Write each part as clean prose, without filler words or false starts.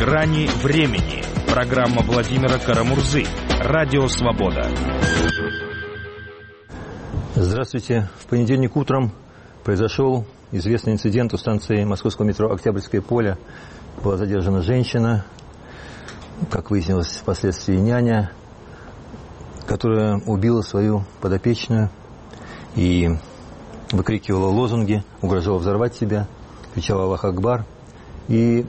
«Грани времени». Программа Владимира Карамурзы. Радио «Свобода». Здравствуйте. В понедельник утром произошел известный инцидент у станции московского метро «Октябрьское поле». Была задержана женщина, как выяснилось впоследствии няня, которая убила свою подопечную и выкрикивала лозунги, угрожала взорвать себя, кричала «Аллах Акбар». И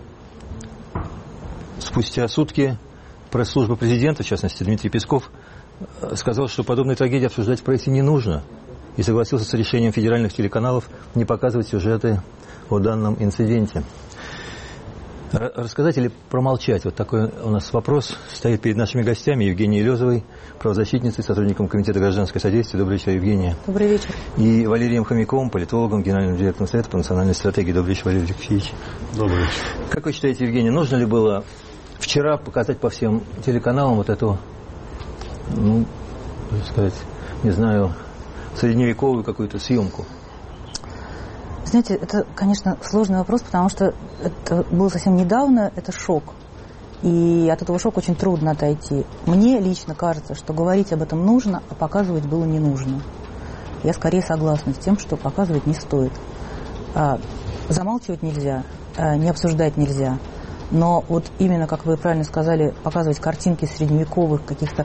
спустя сутки пресс-служба президента, в частности Дмитрий Песков, сказал, что подобные трагедии обсуждать в прессе не нужно, и согласился с решением федеральных телеканалов не показывать сюжеты о данном инциденте. Рассказать или промолчать? Вот такой у нас вопрос стоит перед нашими гостями. Евгенией Лёзовой, правозащитницей, сотрудником Комитета гражданского содействия. Добрый вечер, Евгения. Добрый вечер. И Валерием Хомяковым, политологом, генеральным директором Совета по национальной стратегии. Добрый вечер, Валерий Алексеевич. Добрый вечер. Как вы считаете, Евгения, нужно ли было вчера показать по всем телеканалам вот эту, так сказать, не знаю, средневековую какую-то съемку? Знаете, это, конечно, сложный вопрос, потому что это было совсем недавно, это шок. И от этого шока очень трудно отойти. Мне лично кажется, что говорить об этом нужно, а показывать было не нужно. Я скорее согласна с тем, что показывать не стоит. Замалчивать нельзя, не обсуждать нельзя. Но вот именно, как вы правильно сказали, показывать картинки средневековых каких-то...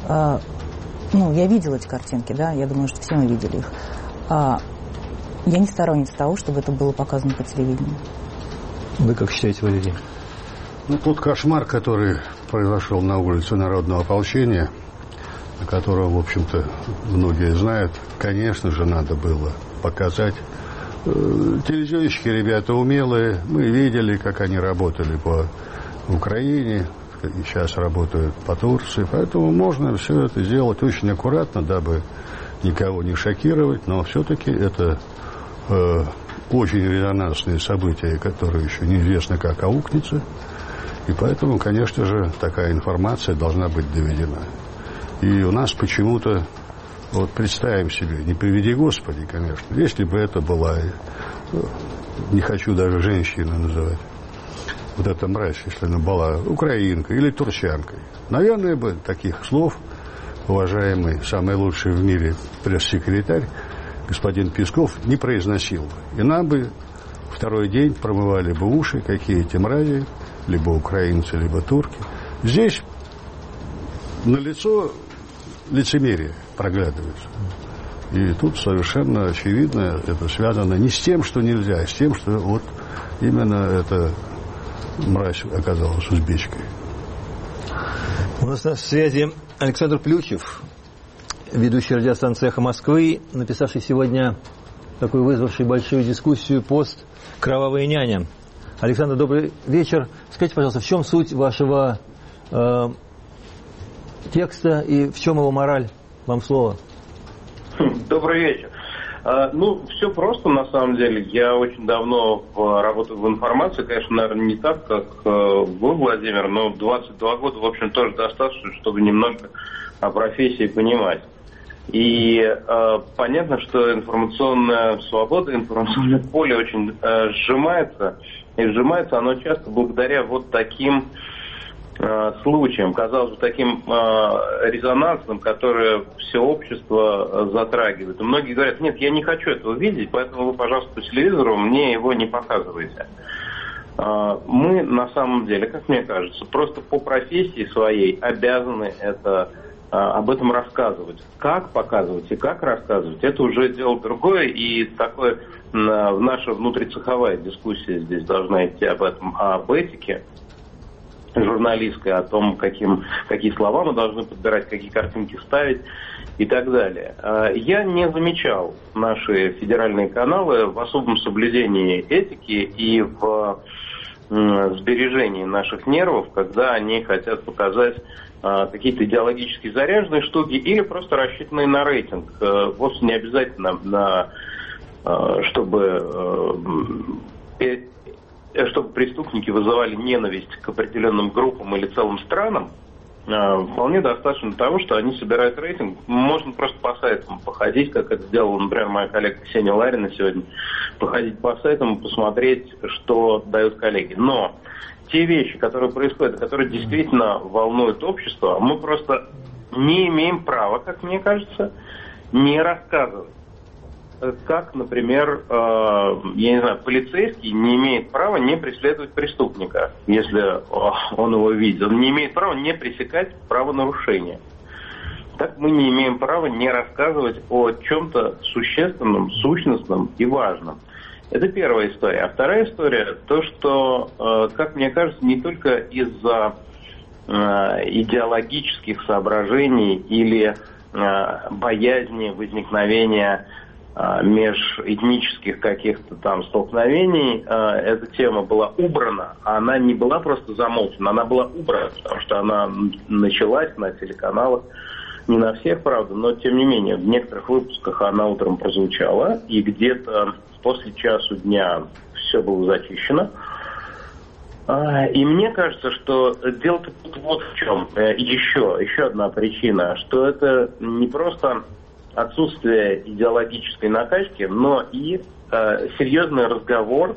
я видела эти картинки, да, я думаю, что все мы видели их. Я не сторонница того, чтобы это было показано по телевидению. Вы как считаете, Валерий? Тот кошмар, который произошел на улице Народного ополчения, о котором, в общем-то, многие знают, конечно же, надо было показать. Телевизионщики ребята умелые, мы видели, как они работали по Украине, и сейчас работают по Турции, поэтому можно все это сделать очень аккуратно, дабы никого не шокировать, но все-таки это очень резонансные события, которые еще неизвестно как аукнется, и поэтому, конечно же, такая информация должна быть доведена. И у нас почему-то, вот представим себе, не приведи Господи, конечно, если бы это была, не хочу даже женщину называть, вот эта мразь, если она была украинкой или турчанкой, наверное, бы таких слов уважаемый, самый лучший в мире пресс-секретарь, господин Песков, не произносил бы. И нам бы второй день промывали бы уши, какие эти мрази, либо украинцы, либо турки. Здесь налицо лицемерие проглядывается. И тут совершенно очевидно, это связано не с тем, что нельзя, а с тем, что вот именно эта мразь оказалась узбечкой. У нас на связи Александр Плющев, ведущий радиостанции «Эхо Москвы», написавший сегодня такой, вызвавший большую дискуссию пост «Кровавая няня». Александр, добрый вечер. Скажите, пожалуйста, в чем суть вашего текста и в чем его мораль? Вам слово. Добрый вечер. Все просто, на самом деле. Я очень давно работаю в информации. Конечно, наверное, не так, как вы, Владимир, но 22 года, в общем, тоже достаточно, чтобы немножко о профессии понимать. И понятно, что информационная свобода, информационное поле очень сжимается. И сжимается оно часто благодаря вот таким случаям, казалось бы, таким резонансным, которые все общество затрагивает. И многие говорят, нет, я не хочу этого видеть, поэтому вы, пожалуйста, по телевизору мне его не показывайте. Мы, на самом деле, как мне кажется, просто по профессии своей обязаны об этом рассказывать. Как показывать и как рассказывать, это уже дело другое, и такое наша внутрицеховая дискуссия здесь должна идти об этом, об этике журналистской, о том, какие слова мы должны подбирать, какие картинки ставить и так далее. Я не замечал наши федеральные каналы в особом соблюдении этики и в сбережении наших нервов, когда они хотят показать какие-то идеологически заряженные штуки или просто рассчитанные на рейтинг. Вовсе не обязательно чтобы преступники вызывали ненависть к определенным группам или целым странам. Вполне достаточно того, что они собирают рейтинг. Можно просто по сайтам походить, как это сделала, например, моя коллега Ксения Ларина сегодня, походить по сайтам и посмотреть, что дают коллеги. Но те вещи, которые происходят, которые действительно волнуют общество, мы просто не имеем права, как мне кажется, не рассказывать. Как, например, я не знаю, полицейский не имеет права не преследовать преступника, если он его видит. Он не имеет права не пресекать правонарушения. Так мы не имеем права не рассказывать о чем-то существенном, сущностном и важном. Это первая история. А вторая история, то, что, как мне кажется, не только из-за идеологических соображений или боязни возникновения межэтнических каких-то там столкновений эта тема была убрана, а она не была просто замолчена, она была убрана, потому что она началась на телеканалах, не на всех, правда, но тем не менее, в некоторых выпусках она утром прозвучала, и где-то после часу дня все было зачищено. И мне кажется, что дело-то тут вот в чем. Еще одна причина, что это не просто отсутствие идеологической накачки, но и серьезный разговор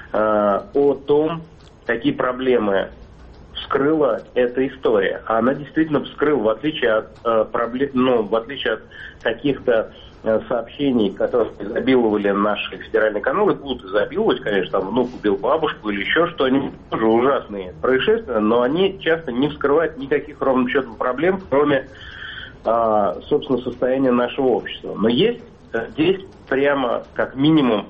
о том, какие проблемы вскрыла эта история. А она действительно вскрыла, в отличие от в отличие от каких-то сообщений, которые изобиловали наши федеральные каналы, будут изобиловать, конечно, там внук убил бабушку или еще что-нибудь, тоже ужасные происшествия, но они часто не вскрывают никаких ровным счетом проблем, кроме собственно, состояние нашего общества. Но есть здесь прямо как минимум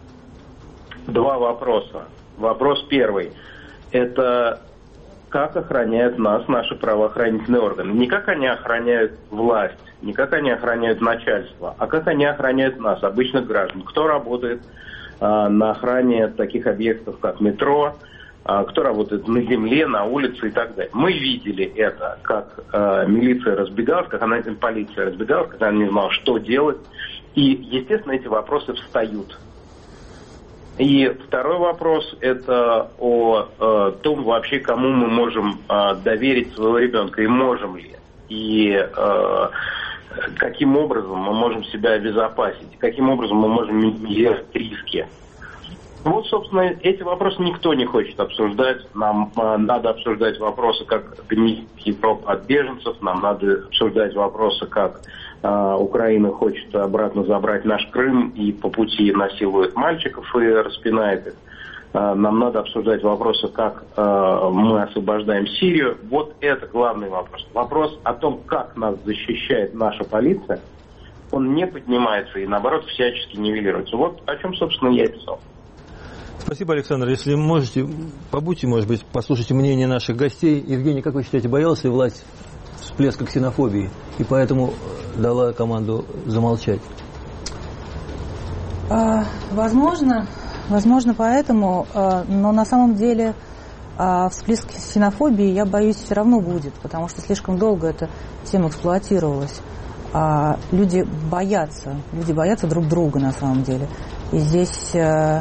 два вопроса. Вопрос первый. Это как охраняют нас наши правоохранительные органы. Не как они охраняют власть, не как они охраняют начальство, а как они охраняют нас, обычных граждан. Кто работает на охране таких объектов, как метро, кто работает на земле, на улице и так далее. Мы видели это, как милиция разбегалась, как полиция разбегалась, когда она не знала, что делать. И, естественно, эти вопросы встают. И второй вопрос – это о том вообще, кому мы можем доверить своего ребенка, и можем ли. И каким образом мы можем себя обезопасить, каким образом мы можем минимизировать риски. Вот, собственно, эти вопросы никто не хочет обсуждать. Нам надо обсуждать вопросы, как гнить Европу от беженцев. Нам надо обсуждать вопросы, как Украина хочет обратно забрать наш Крым и по пути насилует мальчиков и распинает их. Нам надо обсуждать вопросы, как мы освобождаем Сирию. Вот это главный вопрос. Вопрос о том, как нас защищает наша полиция, он не поднимается и, наоборот, всячески нивелируется. Вот о чем, собственно, я писал. Спасибо, Александр. Если можете, побудьте, может быть, послушайте мнение наших гостей. Евгений, как вы считаете, боялась ли власть всплеска ксенофобии и поэтому дала команду замолчать? Возможно поэтому, но на самом деле всплеск ксенофобии, я боюсь, все равно будет, потому что слишком долго эта тема эксплуатировалась. Люди боятся друг друга на самом деле. И здесь...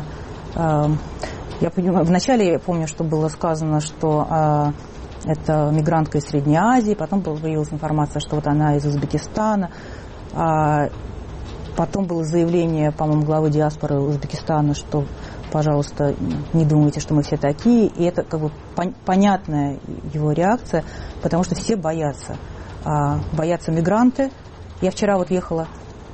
Я понимаю, вначале я помню, что было сказано, что это мигрантка из Средней Азии, потом появилась информация, что вот она из Узбекистана, потом было заявление, по-моему, главы диаспоры Узбекистана, что, пожалуйста, не думайте, что мы все такие, и это как бы понятная его реакция, потому что все боятся мигранты. Я вчера вот ехала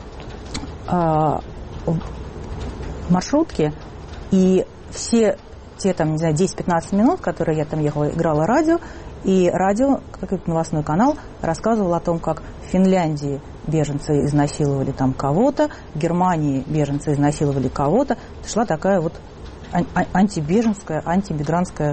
в маршрутке, и все те, там, не знаю, 10-15 минут, которые я там ехала, играла радио, и радио, какой-то новостной канал, рассказывал о том, как в Финляндии беженцы изнасиловали там кого-то, в Германии беженцы изнасиловали кого-то. Шла такая вот антибеженская, антимигрантская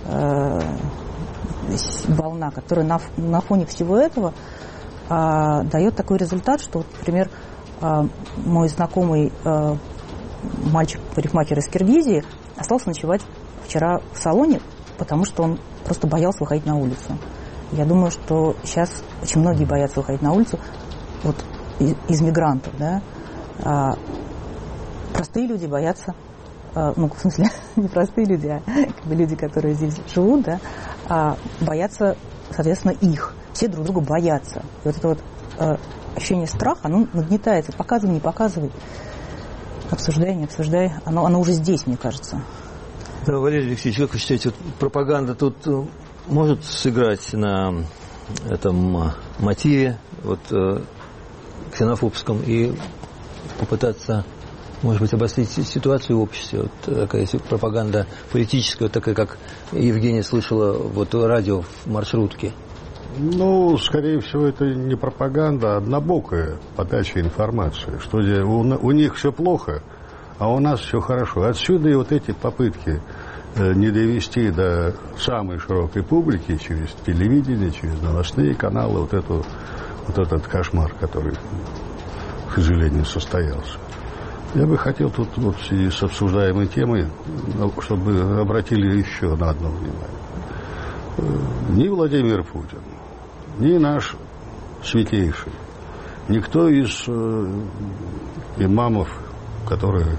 волна, которая на фоне всего этого дает такой результат, что, вот, например, мой знакомый мальчик-парикмахер из Киргизии остался ночевать вчера в салоне, потому что он просто боялся выходить на улицу. Я думаю, что сейчас очень многие боятся выходить на улицу вот из мигрантов, да. Простые люди боятся, ну, в смысле, не простые люди, а как бы люди, которые здесь живут, да, боятся, соответственно, их. Все друг друга боятся. И вот это вот ощущение страха, оно нагнетается. Показывай, не показывай. Обсуждай, не обсуждай. Оно уже здесь, мне кажется. Да, Валерий Алексеевич, как вы считаете, вот пропаганда тут может сыграть на этом мотиве, вот, ксенофобском, и попытаться, может быть, обострить ситуацию в обществе? Вот такая пропаганда политическая, вот такая, как Евгения слышала вот радио в маршрутке. Ну, скорее всего, это не пропаганда, а однобокая подача информации, что у них все плохо, а у нас все хорошо. Отсюда и вот эти попытки не довести до самой широкой публики через телевидение, через новостные каналы вот этот кошмар, который, к сожалению, состоялся. Я бы хотел тут вот в связи с обсуждаемой темой, чтобы обратили еще на одно внимание. Ни Владимир Путин, ни наш святейший, никто из имамов, которые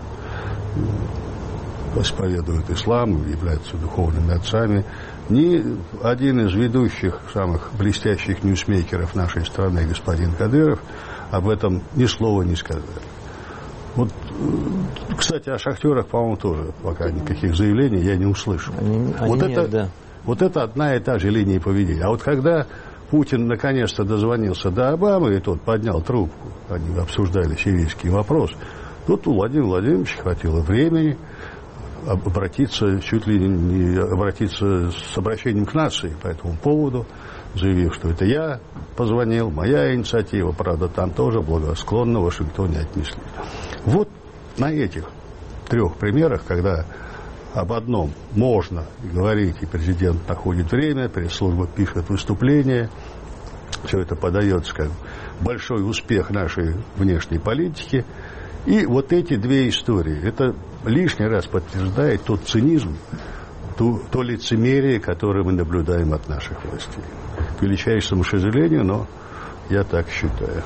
исповедуют ислам, являются духовными отцами, ни один из ведущих, самых блестящих ньюсмейкеров нашей страны, господин Кадыров, об этом ни слова не сказали. Вот, кстати, о шахтерах, по-моему, тоже пока никаких заявлений я не услышал. Вот это одна и та же линия поведения. А вот когда Путин наконец-то дозвонился до Обамы, и тот поднял трубку, они обсуждали сирийский вопрос, тут у Владимира Владимировича хватило времени обратиться, чуть ли не обратиться с обращением к нации по этому поводу, заявив, что это я позвонил, моя инициатива, правда, там тоже благосклонно в Вашингтоне отнесли. Вот на этих 3 примерах, когда об одном можно говорить, и президент находит время, пресс-служба пишет выступление, все это подается как большой успех нашей внешней политики. И вот эти 2 истории, это лишний раз подтверждает тот цинизм, то лицемерие, которое мы наблюдаем от наших властей. К величайшему сожалению, но я так считаю.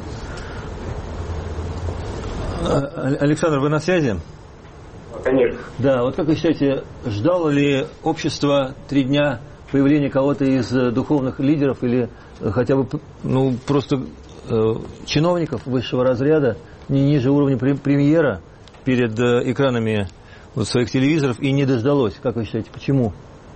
Александр, вы на связи? Конечно. Да, вот как вы считаете, ждало ли общество 3 дня появления кого-то из духовных лидеров или хотя бы просто чиновников высшего разряда, не ниже уровня премьера, перед экранами своих телевизоров, и не дождалось? Как вы считаете, почему?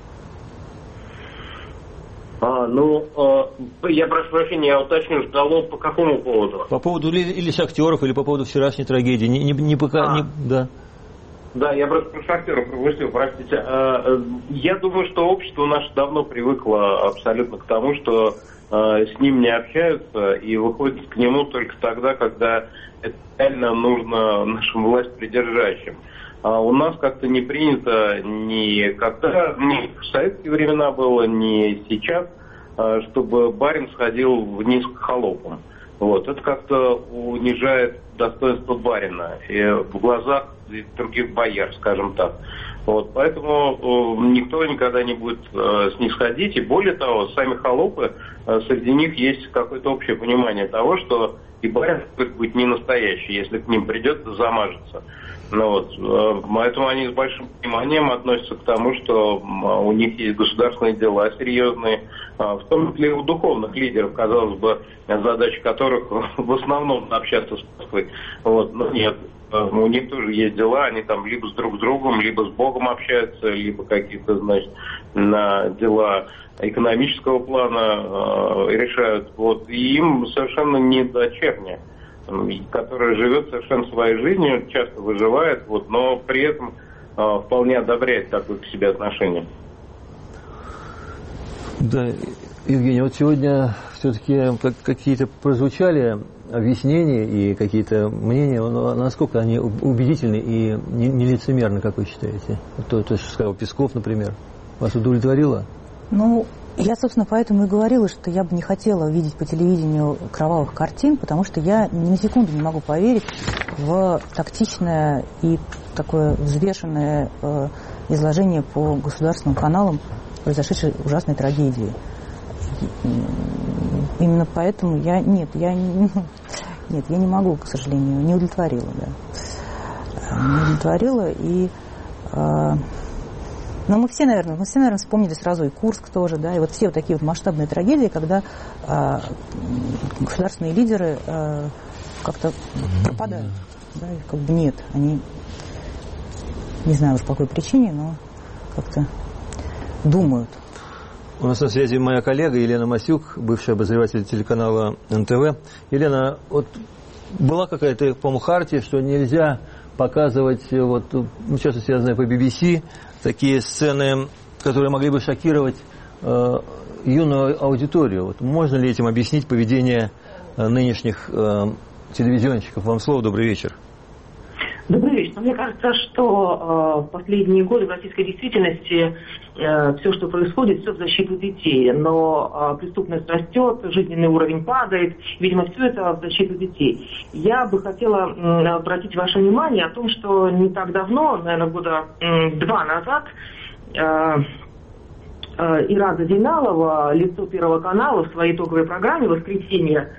Я прошу прощения, я уточню, ждало по какому поводу? По поводу или шахтеров, или по поводу вчерашней трагедии. Да. Да, я просто про шахтеров пропустил, простите. Я думаю, что общество наше давно привыкло абсолютно к тому, что с ним не общаются и выходят к нему только тогда, когда это реально нужно нашим властьпридержащим. А у нас как-то не принято ни в советские времена было, ни сейчас, чтобы барин сходил вниз к холопам. Вот. Это как-то унижает достоинство барина и в глазах других бояр, скажем так. Вот. Поэтому никто никогда не будет снисходить. И более того, сами холопы, среди них есть какое-то общее понимание того, что и барин будет не настоящий, если к ним придется замажется. Поэтому они с большим вниманием относятся к тому, что у них есть государственные дела серьезные, в том числе и у духовных лидеров, казалось бы, задача которых в основном общаться с Москвой. Но нет, у них тоже есть дела, они там либо с друг другом, либо с Богом общаются, либо какие-то, на дела экономического плана решают. И им совершенно не дочерня, которая живет совершенно своей жизнью, часто выживает, но при этом вполне одобряет такое к себе отношение. Да, Евгений, вот сегодня все-таки какие-то прозвучали объяснения и какие-то мнения, но насколько они убедительны и не лицемерны, как вы считаете? То, что сказал Песков, например, вас удовлетворило? Я, собственно, поэтому и говорила, что я бы не хотела видеть по телевидению кровавых картин, потому что я ни на секунду не могу поверить в тактичное и такое взвешенное изложение по государственным каналам произошедшей ужасной трагедии. Именно поэтому я не могу, к сожалению, не удовлетворила, Не удовлетворила, и... Но мы все, наверное, вспомнили сразу и Курск тоже, и вот все вот такие вот масштабные трагедии, когда государственные лидеры как-то пропадают, их нет, они, не знаю уж по какой причине, но как-то думают. У нас на связи моя коллега Елена Масюк, бывший обозреватель телеканала НТВ. Елена, вот была какая-то, по-моему, хартия, что нельзя показывать, вот, в частности, я знаю, по BBC, такие сцены, которые могли бы шокировать юную аудиторию. Вот можно ли этим объяснить поведение нынешних телевизионщиков? Вам слово, добрый вечер. Добрый вечер. Мне кажется, что в последние годы в российской действительности все, что происходит, все в защиту детей. Но преступность растет, жизненный уровень падает. Видимо, все это в защиту детей. Я бы хотела обратить ваше внимание о том, что не так давно, наверное, года 2 назад, Ирада Зейналова, лицо Первого канала, в своей итоговой программе «Воскресенье»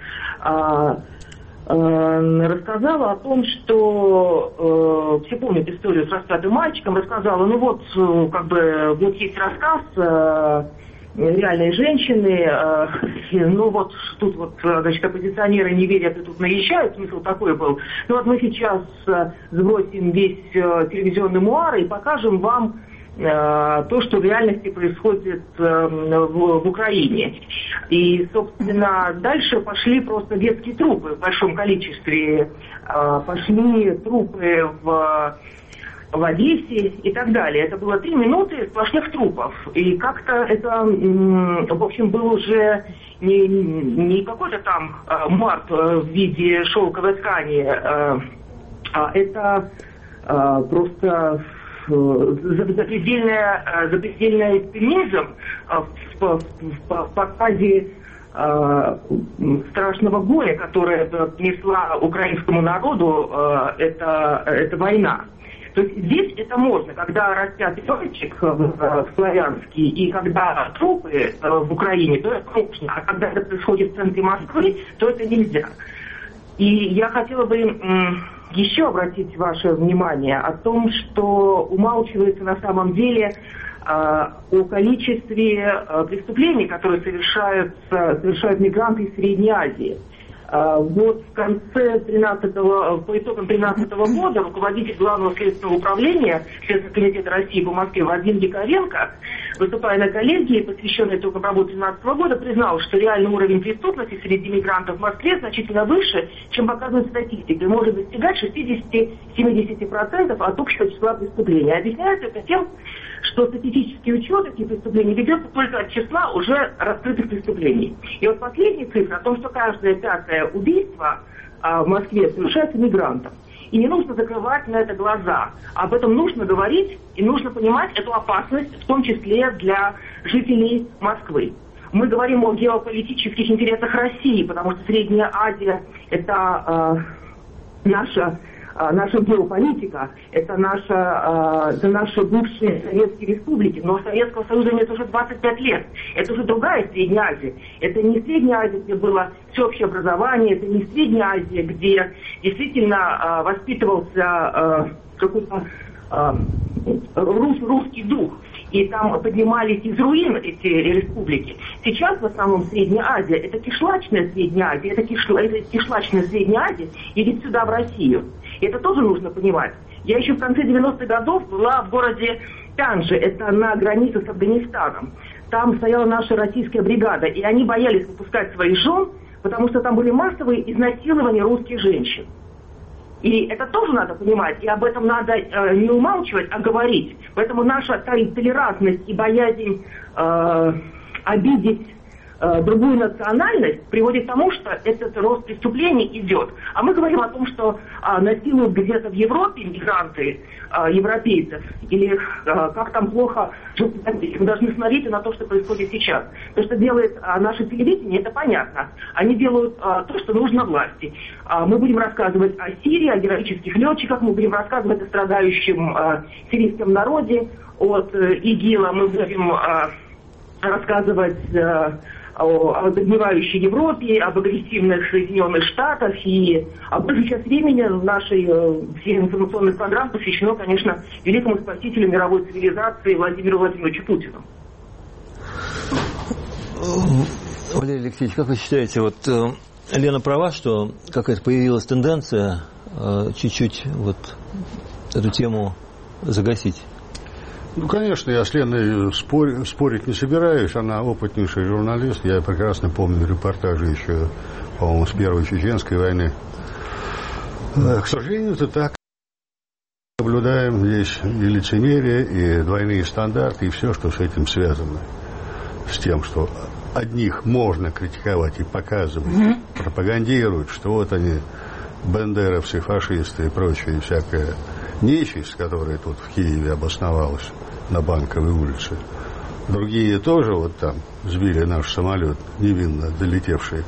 рассказала о том, что все помнят историю с распятым мальчиком, рассказала, ну вот, как бы, вот есть рассказ реальной женщины, ну вот тут вот, значит, оппозиционеры не верят и тут наезжают, смысл такой был. Ну вот мы сейчас сбросим весь телевизионный муар и покажем вам то, что в реальности происходит в Украине. И, собственно, дальше пошли просто детские трупы в большом количестве. Пошли трупы в Одессе и так далее. Это было 3 минуты сплошных трупов. И как-то это, в общем, был уже не какой-то там март в виде шелковой ткани, а это просто запредельный экстремизм в показе страшного горя, которое несла украинскому народу эта война. То есть здесь это можно, когда распят мальчик славянский и когда трупы в Украине, то это можно, а когда это происходит в центре Москвы, то это нельзя. И я хотела бы еще обратить ваше внимание о том, что умалчивается на самом деле о количестве преступлений, которые совершают мигранты из Средней Азии. Вот в конце по итогам 2013 года руководитель Главного следственного управления Следственного комитета России по Москве Вадим Дикаренко, выступая на коллегии, посвященной итогам работы 2013 года, признал, что реальный уровень преступности среди мигрантов в Москве значительно выше, чем показывает статистика, и может достигать 60-70% от общего числа преступлений. Объясняется это тем, что статистический учет этих преступлений ведется только от числа уже раскрытых преступлений. И вот последняя цифра о том, что каждое 5-е убийство в Москве совершается мигрантом. И не нужно закрывать на это глаза. Об этом нужно говорить и нужно понимать эту опасность, в том числе для жителей Москвы. Мы говорим о геополитических интересах России, потому что Средняя Азия – это наша геополитика, это наши бывшие советские республики, но Советского Союза нет уже 25 лет. Это уже другая Средняя Азия. Это не Средняя Азия, где было всеобщее образование, это не Средняя Азия, где действительно воспитывался какой-то русский дух. И там поднимались из руин эти республики. Сейчас в основном Средняя Азия, это кишлачная Средняя Азия, это кишлачная Средняя Азия идет сюда, в Россию. И это тоже нужно понимать. Я еще в конце 90-х годов была в городе Пянджи, это на границе с Афганистаном. Там стояла наша российская бригада, и они боялись выпускать своих жен, потому что там были массовые изнасилования русских женщин. И это тоже надо понимать, и об этом надо не умалчивать, а говорить. Поэтому наша толерантность и боязнь обидеть другую национальность приводит к тому, что этот рост преступлений идет. А мы говорим о том, что насилуют где-то в Европе мигранты европейцев, или как там плохо жить. Мы должны смотреть на то, что происходит сейчас. То, что делает наше телевидение, это понятно. Они делают то, что нужно власти. Мы будем рассказывать о Сирии, о героических летчиках, мы будем рассказывать о страдающем сирийском народе от ИГИЛа, мы будем рассказывать о загнивающей Европе, об агрессивных Соединенных Штатах, и большую часть времени нашей всей информационной программы посвящено, конечно, великому спасителю мировой цивилизации Владимиру Владимировичу Путину. Валерий Алексеевич, как вы считаете, вот Лена права, что какая-то появилась тенденция чуть-чуть вот эту тему загасить? Ну, конечно, я с Леной спорить не собираюсь. Она опытнейший журналист. Я прекрасно помню репортажи еще, по-моему, с Первой Чеченской войны. К сожалению, это так. Наблюдаем здесь и лицемерие, и двойные стандарты, и все, что с этим связано. С тем, что одних можно критиковать и показывать, пропагандируют, что вот они, бандеровцы, фашисты и прочее, всякая нечисть, которая тут в Киеве обосновалась на Банковой улице. Другие тоже вот там сбили наш самолет, невинно долетевший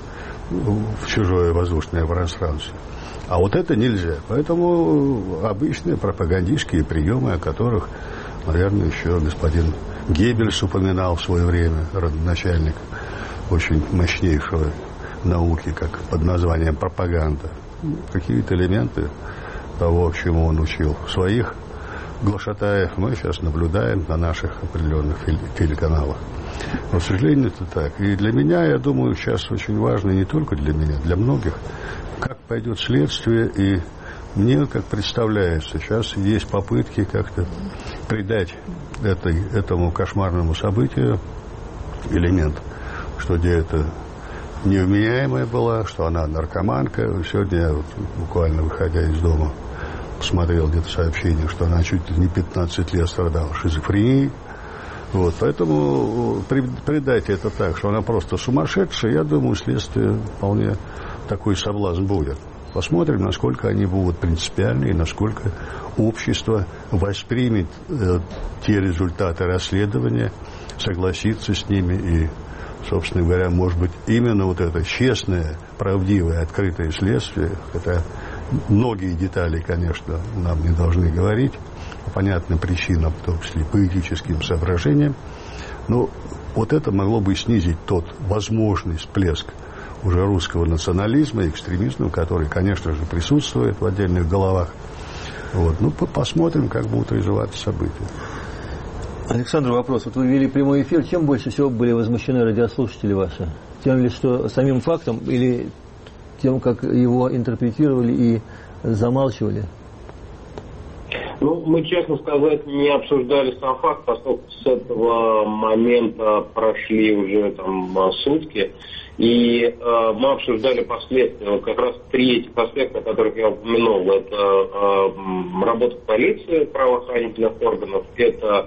в чужое воздушное пространство. А вот это нельзя. Поэтому обычные пропагандистские приемы, о которых, наверное, еще господин Геббельс упоминал в свое время, родоначальник очень мощнейшего науки, как под названием пропаганда. Какие-то элементы того, чему он учил своих глашатаев, мы сейчас наблюдаем на наших определенных телеканалах. Но, к сожалению, это так. И для меня, я думаю, сейчас очень важно, не только для меня, для многих, как пойдет следствие. И мне, как представляется, сейчас есть попытки как-то придать этому кошмарному событию элемент, что где-то невменяемая была, что она наркоманка. Сегодня я вот, буквально выходя из дома, посмотрел где-то сообщение, что она чуть ли не 15 лет страдала шизофренией. Вот, поэтому придать это так, что она просто сумасшедшая, я думаю, следствие вполне такой соблазн будет. Посмотрим, насколько они будут принципиальны и насколько общество воспримет те результаты расследования, согласится с ними и, собственно говоря, может быть, именно вот это честное, правдивое, открытое следствие, это многие детали, конечно, нам не должны говорить, по понятным причинам, в том числе по этическим соображениям, но вот это могло бы снизить тот возможный всплеск уже русского национализма и экстремизма, который, конечно же, присутствует в отдельных головах. Вот. Ну, посмотрим, как будут развиваться события. Александр, вопрос. Вот вы вели прямой эфир. Чем больше всего были возмущены радиослушатели ваши? Тем ли, что самим фактом, или тем, как его интерпретировали и замалчивали? Ну, мы, честно сказать, не обсуждали сам факт, поскольку с этого момента прошли уже там сутки. И мы обсуждали последствия. Вот как раз три этих аспекта, о которых я упомянул. Это работа полиции, правоохранительных органов, это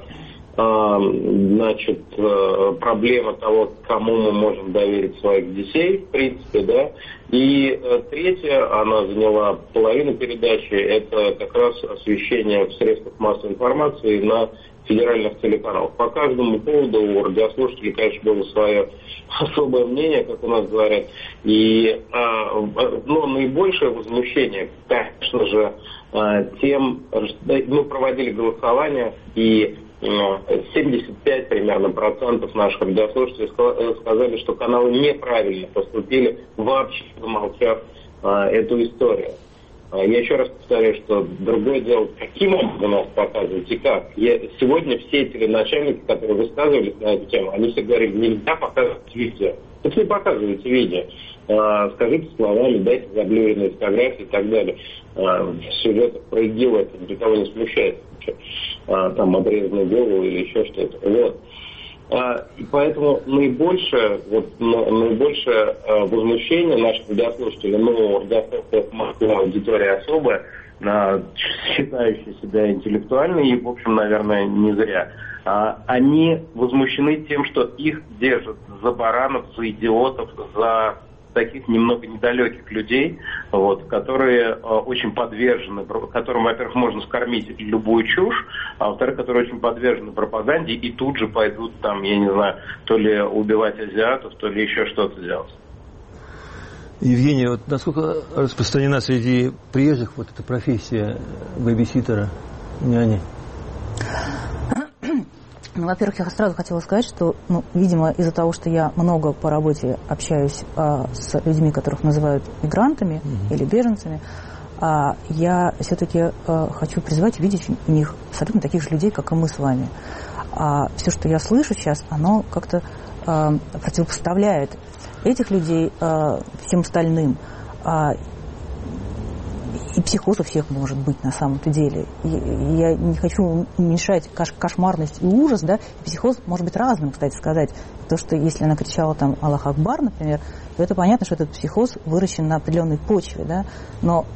значит, проблема того, кому мы можем доверить своих детей, в принципе, да. И третья, она заняла половину передачи, это как раз освещение в средствах массовой информации на федеральных телеканалах. По каждому поводу у радиослушателей, конечно, было свое особое мнение, как у нас говорят. И но наибольшее возмущение, конечно же, тем, мы проводили голосование, и 75 примерно процентов наших радиослушателей сказали, что каналы неправильно поступили, вообще замолчав эту историю. Я еще раз повторяю, что другое дело, каким образом нас показывают и как. Сегодня все теленачальники, которые высказывались на эту тему, они все говорили, нельзя показывать видео. Вот не показывайте видео. Скажите словами, дайте заблюренные фотографии и так далее. В сюжетах про ИГИЛ это никого не смущает. Там обрезанную голову или еще что-то. Вот. И поэтому наибольшее возмущение наших радиослушателей, радиослушателей Москвы, аудитория особая, считающая себя интеллектуальной, и, в общем, наверное, не зря. Они возмущены тем, что их держат за баранов, за идиотов, за таких немного недалеких людей, вот, которые очень подвержены, которым, во-первых, можно скормить любую чушь, а во-вторых, которые очень подвержены пропаганде и тут же пойдут там, я не знаю, то ли убивать азиатов, то ли еще что-то делать. Евгений, вот насколько распространена среди приезжих вот эта профессия бэбиситера, няни? Ну, во-первых, я сразу хотела сказать, что, видимо, из-за того, что я много по работе общаюсь с людьми, которых называют мигрантами или беженцами, я все-таки хочу призвать видеть в них абсолютно таких же людей, как и мы с вами. Все, что я слышу сейчас, оно как-то противопоставляет этих людей всем остальным. И психоз у всех может быть на самом-то деле. И я не хочу уменьшать кошмарность и ужас, да. Психоз может быть разным, кстати сказать. То, что если она кричала там «Аллах Акбар», например, то это понятно, что этот психоз выращен на определенной почве, да. Но,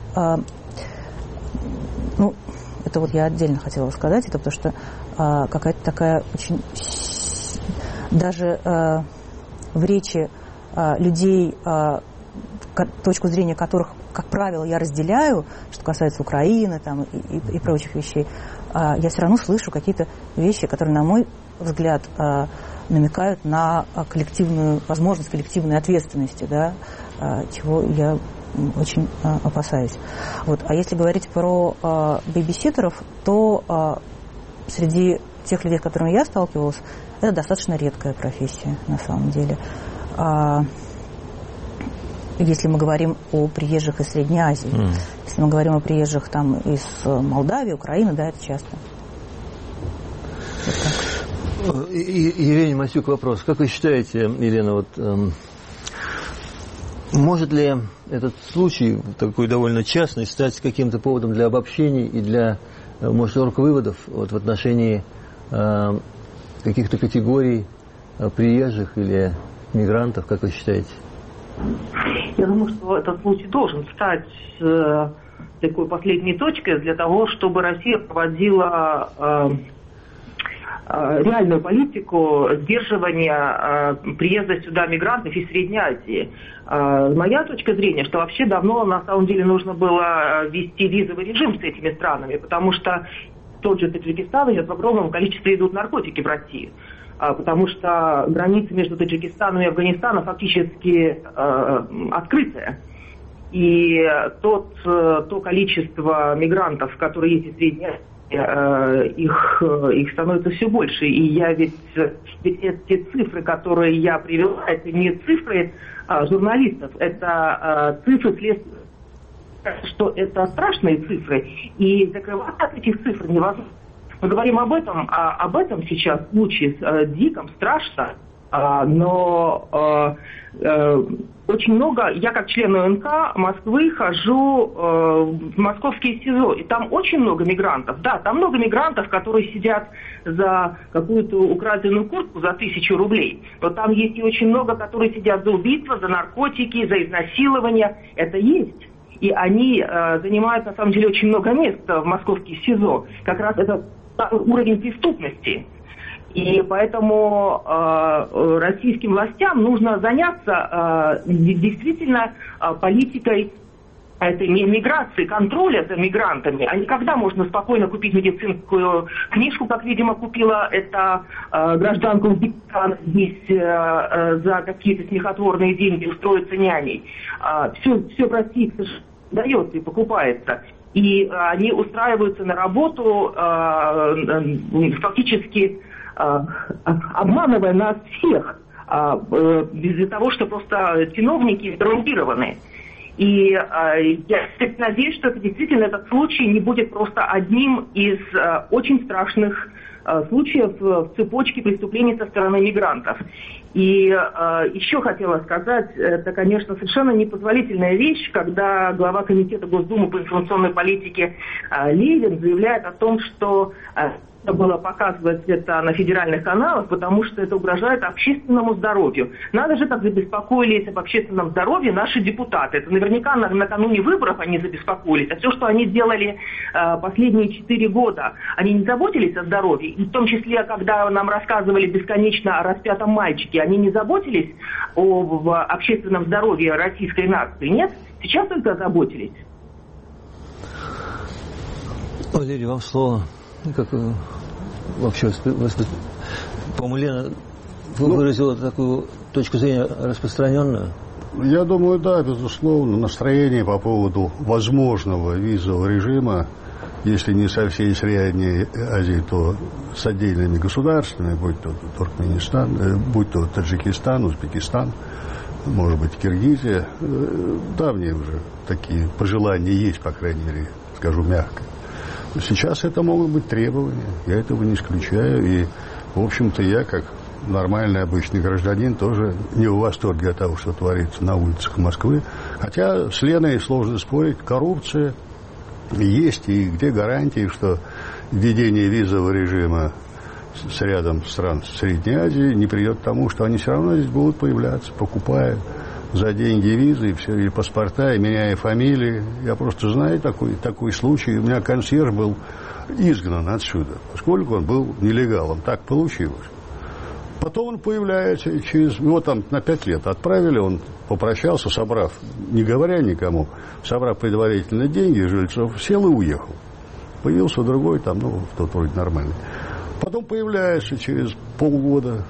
это вот я отдельно хотела сказать, это потому что какая-то такая очень... Даже в речи людей, точку зрения которых, как правило, я разделяю, что касается Украины там, и прочих вещей, я все равно слышу какие-то вещи, которые, на мой взгляд, намекают на коллективную возможность коллективной ответственности, да, чего я очень опасаюсь. Вот. А если говорить про бейбиситеров, то среди тех людей, с которыми я сталкивалась, это достаточно редкая профессия на самом деле. Если мы говорим о приезжих из Средней Азии, если мы говорим о приезжих там из Молдавии, Украины, да, это часто. Вот Елене Масюк вопрос. Как вы считаете, Елена, вот, может ли этот случай, такой довольно частный, стать каким-то поводом для обобщений и для, может, выводов вот, в отношении каких-то категорий приезжих или мигрантов, как вы считаете? Я думаю, что этот случай должен стать такой последней точкой для того, чтобы Россия проводила реальную политику сдерживания приезда сюда мигрантов из Средней Азии. Моя точка зрения, что вообще давно на самом деле нужно было ввести визовый режим с этими странами, потому что тот же Таджикистан идет в огромном количестве идут наркотики в Россию. Потому что граница между Таджикистаном и Афганистаном фактически открытая. И то количество мигрантов, которые есть из Средней Азии, их становится все больше. И ведь эти цифры, которые я привела, это не цифры журналистов, это цифры следствия. Что это страшные цифры, и закрываться от этих цифр невозможно. Мы говорим об этом сейчас в случае диком, страшно, но очень много, я как член ОНК Москвы хожу в московские СИЗО, и там очень много мигрантов. Да, там много мигрантов, которые сидят за какую-то украденную куртку за 1000 рублей, но там есть и очень много, которые сидят за убийство, за наркотики, за изнасилование. Это есть. И они занимают, на самом деле, очень много мест в московских СИЗО. Как раз это уровень преступности. И поэтому российским властям нужно заняться действительно политикой этой миграции, контроля за мигрантами. А не когда можно спокойно купить медицинскую книжку, как, видимо, купила эта гражданка Узбекистана здесь за какие-то смехотворные деньги устроиться няней. Все в России дается и покупается. И они устраиваются на работу фактически обманывая нас всех, из-за того, что просто чиновники коррумпированы. И я надеюсь, что это действительно этот случай не будет просто одним из очень страшных случаев в цепочке преступлений со стороны мигрантов. И еще хотела сказать, это, конечно, совершенно непозволительная вещь, когда глава комитета Госдумы по информационной политике Левин заявляет о том, что было показывать это на федеральных каналах, потому что это угрожает общественному здоровью. Надо же, как забеспокоились об общественном здоровье наши депутаты. Это наверняка накануне выборов они забеспокоились. А все, что они делали последние 4 года, они не заботились о здоровье. И в том числе, когда нам рассказывали бесконечно о распятом мальчике, они не заботились об общественном здоровье российской нации. Нет? Сейчас только заботились. Валерий, вам слово. Как вообще, по-моему, Лена выразила такую точку зрения распространенную? Я думаю, да, безусловно, настроение по поводу возможного визового режима, если не со всей Средней Азии, то с отдельными государствами, будь то Туркменистан, будь то Таджикистан, Узбекистан, может быть, Киргизия, давние уже такие пожелания есть, по крайней мере, скажу мягко. Сейчас это могут быть требования, я этого не исключаю, и, в общем-то, я, как нормальный обычный гражданин, тоже не в восторге от того, что творится на улицах Москвы, хотя с Леной сложно спорить, коррупция есть, и где гарантии, что введение визового режима с рядом стран Средней Азии не придет к тому, что они все равно здесь будут появляться, покупая за деньги визы и все, и паспорта, и меняя фамилии. Я просто знаю такой случай. У меня консьерж был изгнан отсюда, поскольку он был нелегалом. Так получилось. Потом он появляется, и его там на 5 лет отправили, он попрощался, собрав, не говоря никому, собрав предварительно деньги жильцов, сел и уехал. Появился другой, там, тот вроде нормальный. Потом появляется через полгода.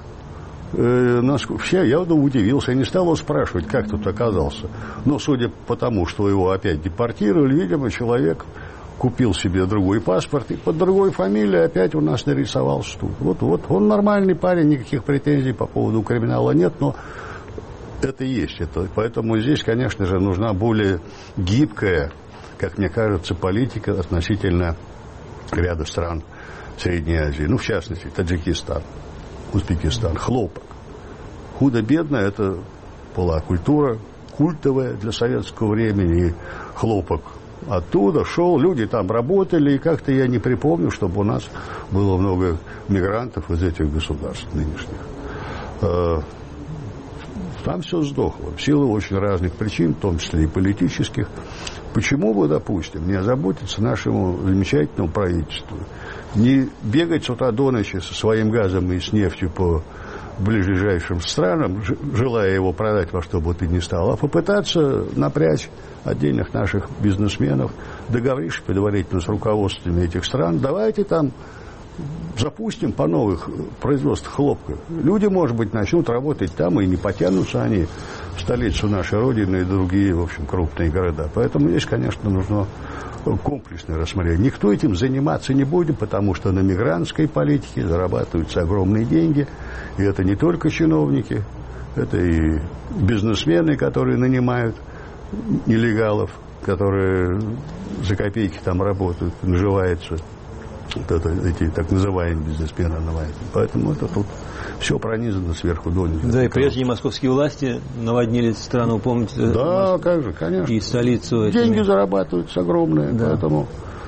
Я удивился, я не стал его спрашивать, как тут оказался. Но судя по тому, что его опять депортировали, видимо, человек купил себе другой паспорт и под другой фамилией опять у нас нарисовался тут. Вот, он нормальный парень, никаких претензий по поводу криминала нет, но это есть. Поэтому здесь, конечно же, нужна более гибкая, как мне кажется, политика относительно ряда стран Средней Азии. В частности, Таджикистан, Узбекистан, хлопок. Худо-бедно это была культура культовая для советского времени, и хлопок оттуда шел, люди там работали, и как-то я не припомню, чтобы у нас было много мигрантов из этих государств нынешних. Там все сдохло, в силу очень разных причин, в том числе и политических. Почему бы, допустим, не озаботиться нашему замечательному правительству, не бегать с утра до ночи со своим газом и с нефтью по ближайшим странам, желая его продать во что бы то ни стало, а попытаться напрячь отдельных наших бизнесменов, договорившись предварительно с руководствами этих стран, давайте там запустим по новых производствах хлопка. Люди, может быть, начнут работать там, и не потянутся они в столицу нашей Родины и другие, в общем, крупные города. Поэтому здесь, конечно, нужно комплексное рассмотрение. Никто этим заниматься не будет, потому что на мигрантской политике зарабатываются огромные деньги. И это не только чиновники, это и бизнесмены, которые нанимают нелегалов, которые за копейки там работают, наживаются. Эти так называемые бизнесмены. Поэтому это тут все пронизано сверху донизу. Да, и прежние московские власти наводнили страну, помните? Да, как же, конечно. И столицу. Деньги зарабатываются огромные, да. Поэтому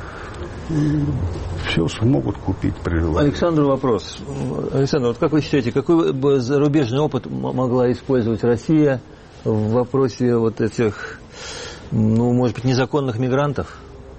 все смогут купить при желании. Александру вопрос. Александр, как вы считаете, какой бы зарубежный опыт могла использовать Россия в вопросе этих, может быть, незаконных мигрантов?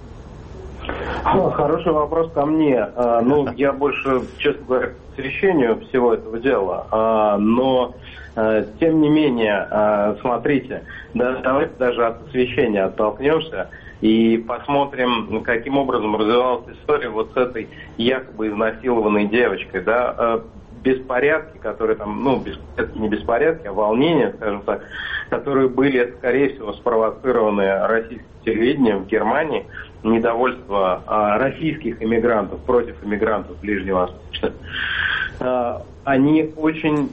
Хороший вопрос ко мне. Я больше, честно говоря, к освещению всего этого дела. Но, тем не менее, смотрите, давайте даже от освещения оттолкнемся и посмотрим, каким образом развивалась история с этой якобы изнасилованной девочкой, беспорядки, которые там, не беспорядки, а волнения, скажем так, которые были, скорее всего, спровоцированы российским телевидением в Германии, недовольство российских иммигрантов против иммигрантов Ближнего Востока. Они очень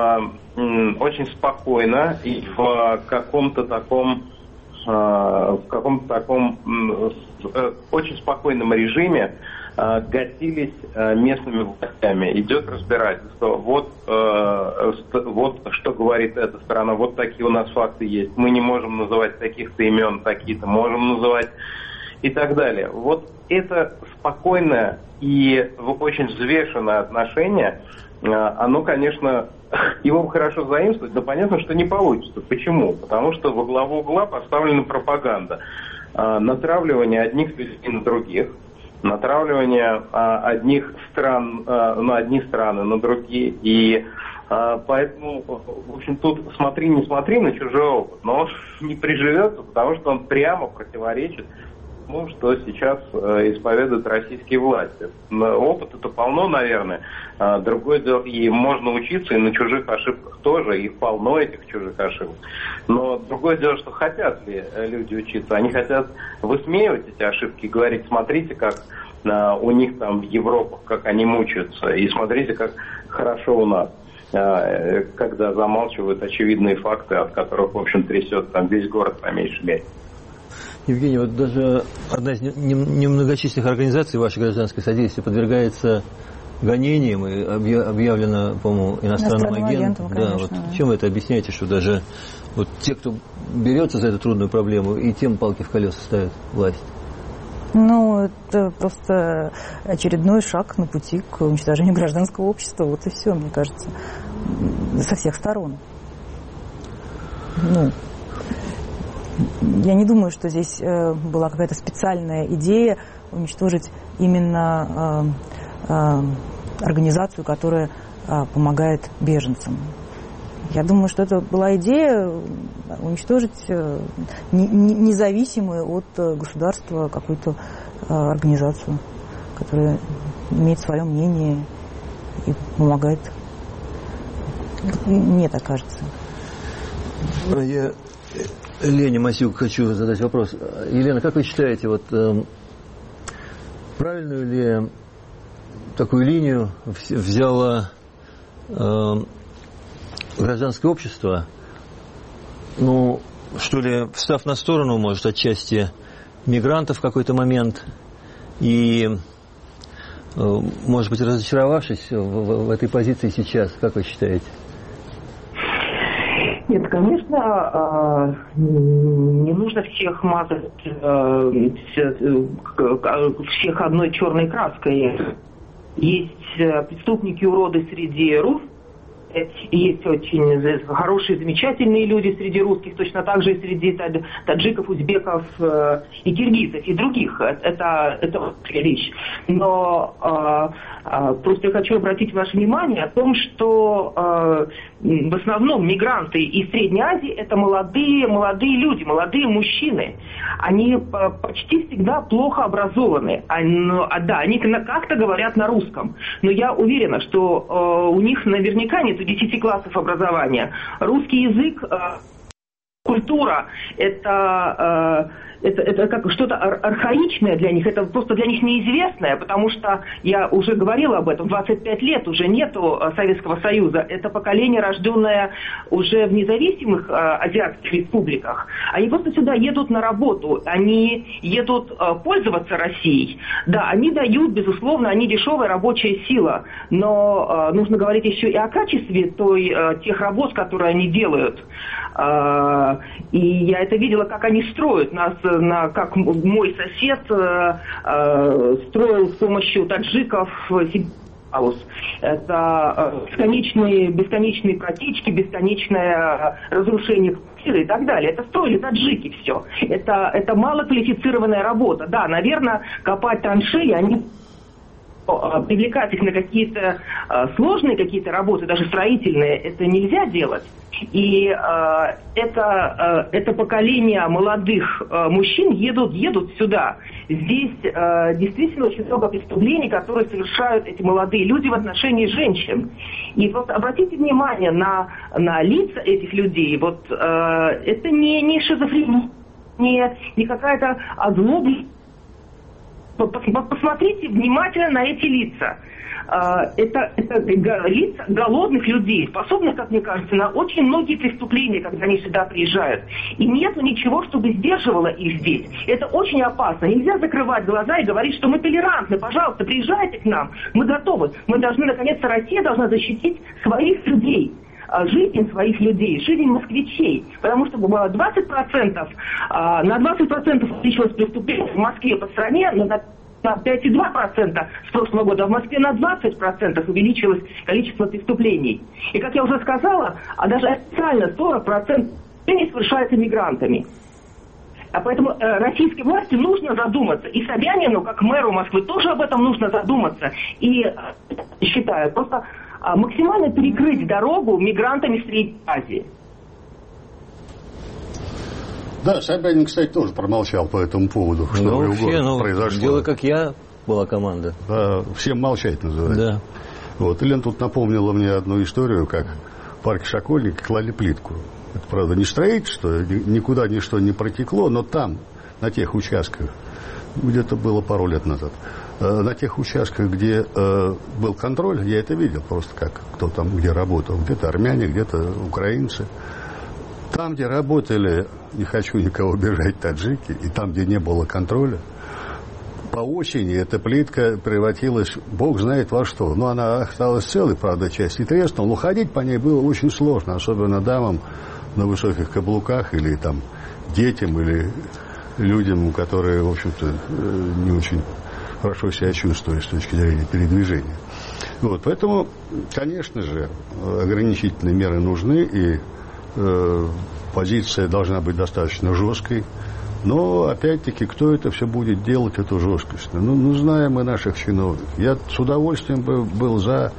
спокойно и в каком-то таком очень спокойном режиме гасились местными властями. Идет разбирательство. Вот что говорит эта сторона. Вот такие у нас факты есть. Мы не можем называть таких-то имен, такие-то можем называть. И так далее. Вот это спокойное и очень взвешенное отношение, оно, конечно, его хорошо заимствовать, но понятно, что не получится. Почему? Потому что во главу угла поставлена пропаганда. Натравливание одних людей на других, натравливание одних стран на одни страны, на другие. И поэтому, в общем, тут смотри, не смотри на чужой опыт, но он не приживется, потому что он прямо противоречит тому, что сейчас исповедуют российские власти. Опыта-то полно, наверное. Другое дело, и можно учиться, и на чужих ошибках тоже, их полно, этих чужих ошибок. Но другое дело, что хотят ли люди учиться. Они хотят высмеивать эти ошибки и говорить, смотрите, как у них там в Европах, как они мучаются, и смотрите, как хорошо у нас, когда замалчивают очевидные факты, от которых, в общем, трясет там весь город по меньшей мере. Евгений, даже одна из немногочисленных организаций вашей гражданской содействия подвергается гонениям и объявлено, по-моему, иностранным агентом. Конечно, чем вы это объясняете, что даже те, кто берется за эту трудную проблему, и тем палки в колеса ставят власть? Ну, это просто очередной шаг на пути к уничтожению гражданского общества. Вот и все, мне кажется, со всех сторон. Ну, я не думаю, что здесь была какая-то специальная идея уничтожить именно организацию, которая помогает беженцам. Я думаю, что это была идея уничтожить независимую от государства какую-то организацию, которая имеет свое мнение и помогает. Мне так кажется. Я Лене Масюк хочу задать вопрос. Елена, как вы считаете, вот правильную ли такую линию взяло гражданское общество, ну, что ли, встав на сторону, может, отчасти мигрантов в какой-то момент и, может быть, разочаровавшись в этой позиции сейчас, как вы считаете? Нет, конечно, не нужно всех мазать, всех одной черной краской. Есть преступники, уроды среди русских, есть очень хорошие, замечательные люди среди русских, точно так же и среди таджиков, узбеков и киргизов, и других. Это общая вещь. Но просто я хочу обратить ваше внимание о том, что в основном мигранты из Средней Азии это молодые люди, молодые мужчины. Они почти всегда плохо образованы. Да, они как-то говорят на русском. Но я уверена, что у них наверняка нет 10 классов образования. Русский язык, культура это как что-то архаичное для них, это просто для них неизвестное, потому что, я уже говорила об этом, 25 лет уже нету Советского Союза, это поколение, рожденное уже в независимых азиатских республиках, они просто сюда едут на работу, они едут пользоваться Россией, да, они дают, безусловно, они дешевая рабочая сила, но нужно говорить еще и о качестве тех работ, которые они делают. И я это видела, как они строят нас, как мой сосед строил с помощью таджиков это бесконечные протечки, бесконечное разрушение квартиры и так далее. Это строили таджики все. Это малоквалифицированная работа. Да, наверное, копать траншеи, они привлекать их на какие-то сложные какие-то работы, даже строительные, это нельзя делать. И это поколение молодых мужчин едут сюда. Здесь действительно очень много преступлений, которые совершают эти молодые люди в отношении женщин. И вот обратите внимание на лица этих людей. Вот это не шизофрения, не какая-то озлобленность. Посмотрите внимательно на эти лица. Это лица голодных людей, способных, как мне кажется, на очень многие преступления, когда они сюда приезжают. И нет ничего, чтобы сдерживало их здесь. Это очень опасно. Нельзя закрывать глаза и говорить, что мы толерантны. Пожалуйста, приезжайте к нам. Мы готовы. Мы должны, наконец-то, Россия должна защитить своих людей. Жизнь своих людей, жизнь москвичей. Потому что 20%, на 20% увеличилось преступление в Москве по стране, но на 5,2% с прошлого года, а в Москве на 20% увеличилось количество преступлений. И, как я уже сказала, даже официально 40% преступлений совершается мигрантами. А поэтому российской власти нужно задуматься. И Собянину, как мэру Москвы, тоже об этом нужно задуматься. И считаю, просто максимально перекрыть дорогу мигрантами Средней Азии. Да, Собянин, кстати, тоже промолчал по этому поводу, что в его городе произошло. Дело как я была команда. Да, всем молчать называется. Да. Вот. Елена тут напомнила мне одну историю, как в парке Шокольники клали плитку. Это, правда, не строительство, никуда ничто не протекло, но там, на тех участках, где-то было пару лет назад, на тех участках, где был контроль, я это видел просто как, кто там где работал. Где-то армяне, где-то украинцы. Там, где работали, не хочу никого обижать, таджики, и там, где не было контроля, по осени эта плитка превратилась, бог знает во что. Но она осталась целой, правда, часть и треснула. Но ходить по ней было очень сложно, особенно дамам на высоких каблуках или там детям, или людям, которые, в общем-то, не очень хорошо себя чувствуют с точки зрения передвижения. Вот, поэтому, конечно же, ограничительные меры нужны, и позиция должна быть достаточно жесткой. Но, опять-таки, кто это все будет делать, эту жесткость? Ну, знаем мы наших чиновников. Я с удовольствием был за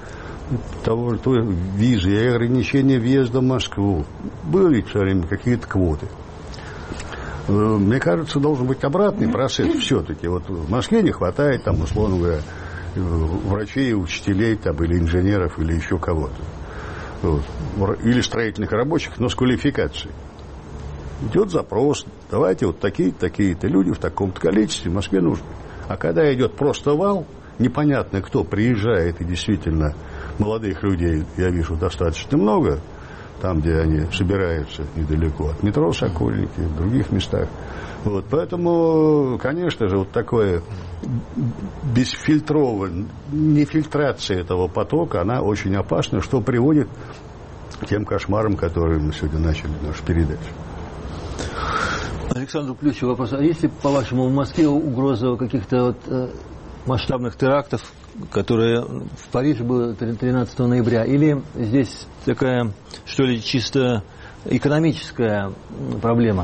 визы и ограничения въезда в Москву. Были все время какие-то квоты. Мне кажется, должен быть обратный процесс все-таки. Вот в Москве не хватает, там, условно говоря, врачей, учителей, там, или инженеров, или еще кого-то. Вот. Или строительных рабочих, но с квалификацией. Идет запрос, давайте вот такие-то люди в таком-то количестве в Москве нужны. А когда идет просто вал, непонятно кто приезжает, и действительно молодых людей, я вижу, достаточно много, там, где они собираются недалеко от метро Сокольники, в других местах. Вот, поэтому, конечно же, вот такое бесфильтрованное, нефильтрация этого потока, она очень опасна, что приводит к тем кошмарам, которые мы сегодня начали нашу передачу. Александр Плющев, вопрос. А есть ли, по-вашему, в Москве угроза каких-то масштабных терактов, которые в Париже было 13 ноября? Или здесь такая, что ли, чисто экономическая проблема?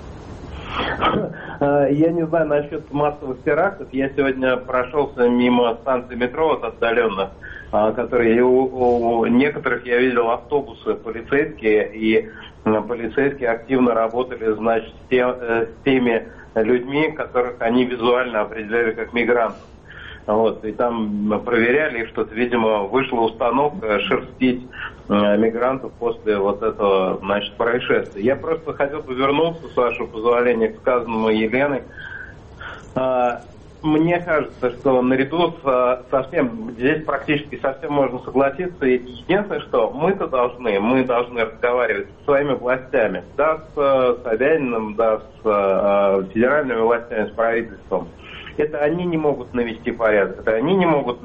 Я не знаю насчет массовых терактов. Я сегодня прошелся мимо станции метро от отдаленных, которые у некоторых я видел автобусы полицейские, и полицейские активно работали, значит, с теми людьми, которых они визуально определяли как мигрантов. Вот, и там проверяли, и что-то, видимо, вышла установка шерстить мигрантов после вот этого, значит, происшествия. Я просто хотел бы вернуться, с вашего позволения, к сказанному Еленой. Мне кажется, что наряду совсем, здесь практически совсем можно согласиться. Единственное, что мы должны разговаривать со своими властями, да, с Собяниным, да, с федеральными властями, с правительством. Это они не могут навести порядок, это они не могут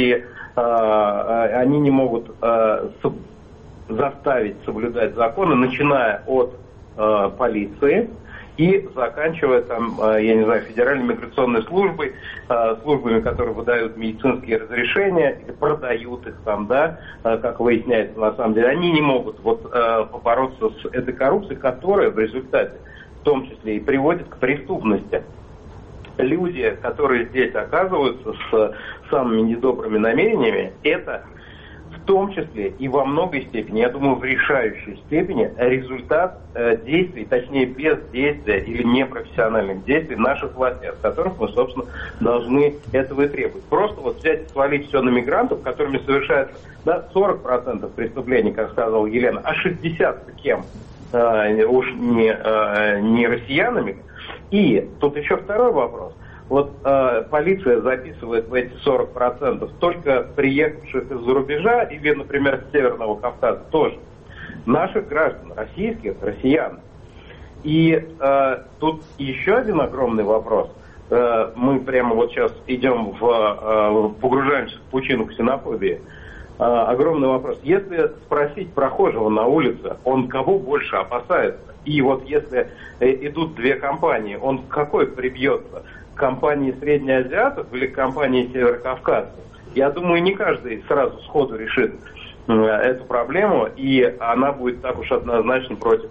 заставить соблюдать законы, начиная от полиции и заканчивая там, я не знаю, Федеральной миграционной службой, службами, которые выдают медицинские разрешения или продают их там, да, как выясняется на самом деле. Они не могут побороться с этой коррупцией, которая в результате, в том числе, и приводит к преступности. Люди, которые здесь оказываются с самыми недобрыми намерениями, это в том числе и во многой степени, я думаю, в решающей степени результат действий, точнее бездействия или непрофессиональных действий наших властей, от которых мы, собственно, должны этого и требовать. Просто вот взять и свалить все на мигрантов, которыми совершается, да, 40% преступлений, как сказала Елена, а 60% кем? Уж не россиянами. И тут еще второй вопрос. Вот полиция записывает в эти 40% только приехавших из-за рубежа или, например, с Северного Кавказа тоже. Наших граждан, российских, россиян. И тут еще один огромный вопрос. Мы прямо вот сейчас идем погружаемся в пучину ксенофобии. Огромный вопрос. Если спросить прохожего на улице, он кого больше опасается? И вот если идут две компании, он к какой прибьется? К компании среднеазиатов или к компании северокавказцев? Я думаю, не каждый сразу сходу решит эту проблему, и она будет так уж однозначно против